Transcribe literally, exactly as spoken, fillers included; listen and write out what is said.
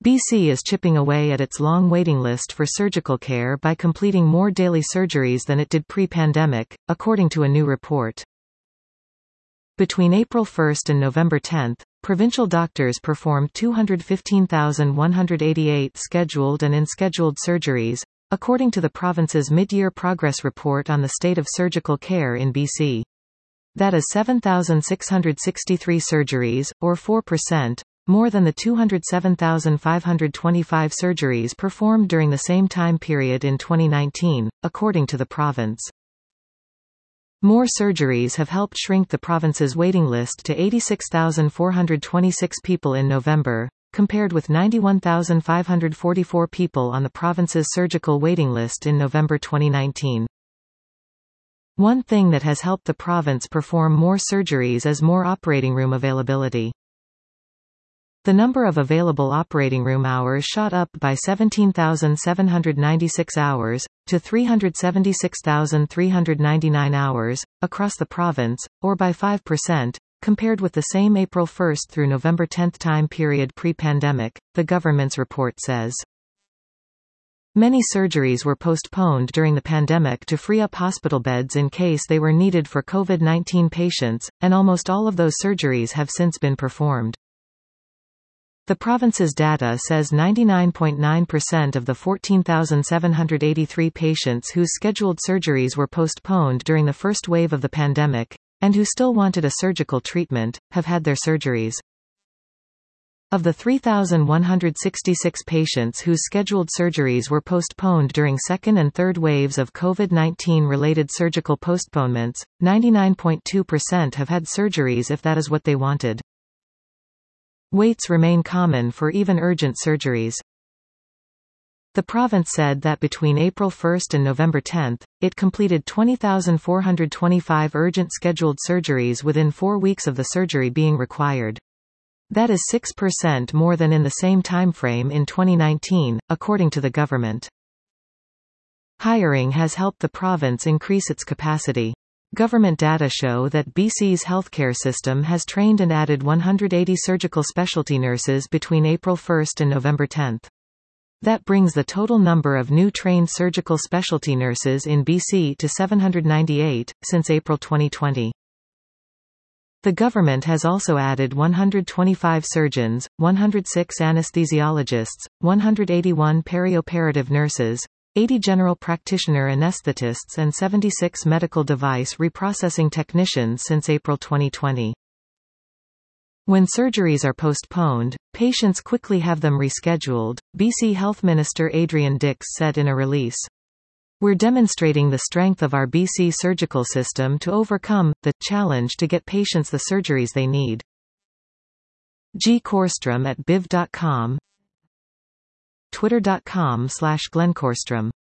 B C is chipping away at its long waiting list for surgical care by completing more daily surgeries than it did pre-pandemic, according to a new report. Between April first and November tenth, provincial doctors performed two hundred fifteen thousand one hundred eighty-eight scheduled and unscheduled surgeries, according to the province's mid-year progress report on the state of surgical care in B C. That is seven thousand six hundred sixty-three surgeries, or four percent, more than the two hundred seven thousand five hundred twenty-five surgeries performed during the same time period in twenty nineteen, according to the province. More surgeries have helped shrink the province's waiting list to eighty-six thousand four hundred twenty-six people in November, compared with ninety-one thousand five hundred forty-four people on the province's surgical waiting list in November twenty nineteen. One thing that has helped the province perform more surgeries is more operating room availability. The number of available operating room hours shot up by seventeen thousand seven hundred ninety-six hours, to three hundred seventy-six thousand three hundred ninety-nine hours, across the province, or by five percent, compared with the same April first through November tenth time period pre-pandemic, the government's report says. Many surgeries were postponed during the pandemic to free up hospital beds in case they were needed for COVID nineteen patients, and almost all of those surgeries have since been performed. The province's data says ninety-nine point nine percent of the fourteen thousand seven hundred eighty-three patients whose scheduled surgeries were postponed during the first wave of the pandemic, and who still wanted a surgical treatment, have had their surgeries. Of the three thousand one hundred sixty-six patients whose scheduled surgeries were postponed during second and third waves of COVID nineteen related surgical postponements, ninety-nine point two percent have had surgeries if that is what they wanted. Waits remain common for even urgent surgeries. The province said that between April first and November tenth, it completed twenty thousand four hundred twenty-five urgent scheduled surgeries within four weeks of the surgery being required. That is six percent more than in the same timeframe in twenty nineteen, according to the government. Hiring has helped the province increase its capacity. Government data show that B C's healthcare system has trained and added one hundred eighty surgical specialty nurses between April first and November tenth. That brings the total number of new trained surgical specialty nurses in B C to seven hundred ninety-eight, since April twenty twenty. The government has also added one hundred twenty-five surgeons, one hundred six anesthesiologists, one hundred eighty-one perioperative nurses, eighty general practitioner anesthetists and seventy-six medical device reprocessing technicians since April twenty twenty. When surgeries are postponed, patients quickly have them rescheduled, B C Health Minister Adrian Dix said in a release. We're demonstrating the strength of our B C surgical system to overcome the challenge to get patients the surgeries they need. G Korstrom at biv dot com, twitter dot com slash Glenn Korstrom.